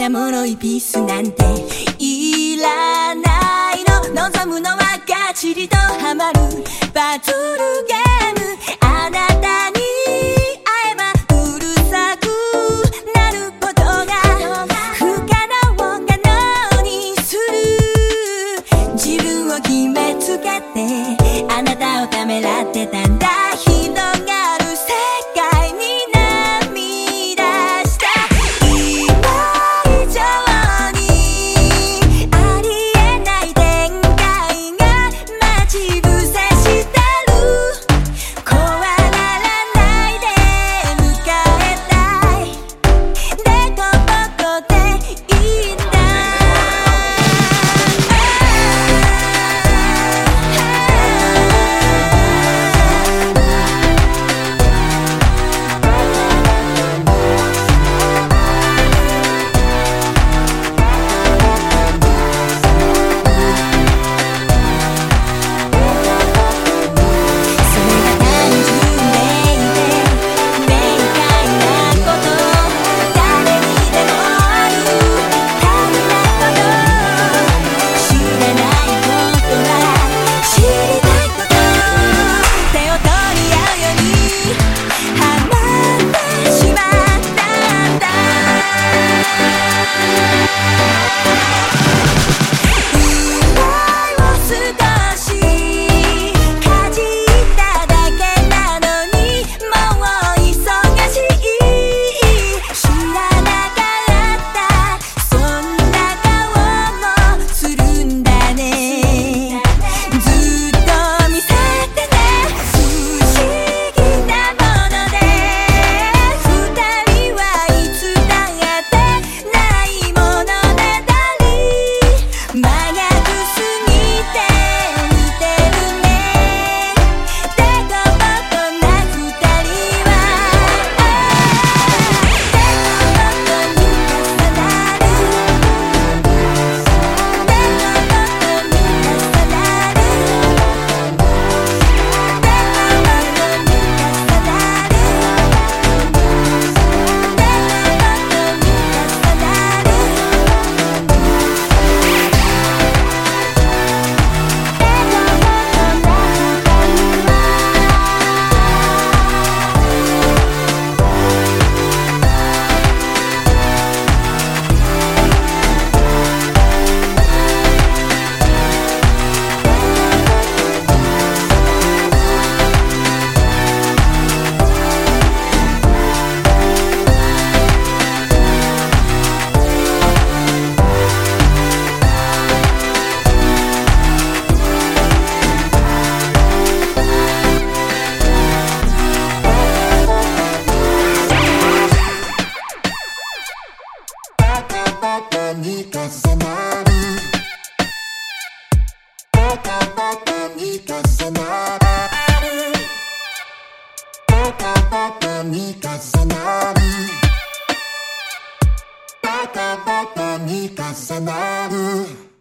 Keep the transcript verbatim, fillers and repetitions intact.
な脆いピースなんていらないの。望むのはガチリとハマるバトルゲーム。あなたに会えばうるさくなることが不可能可能にする。自分を決めつけてあなたをためらってたんだ。広がる世界に涙した今以上にありえない展開が待ち伏せしてる。怖がらないで迎えたい。でこぼこでいいんだ。 に重なるバカバカに重なるバカバカに重なるバカバカに重なる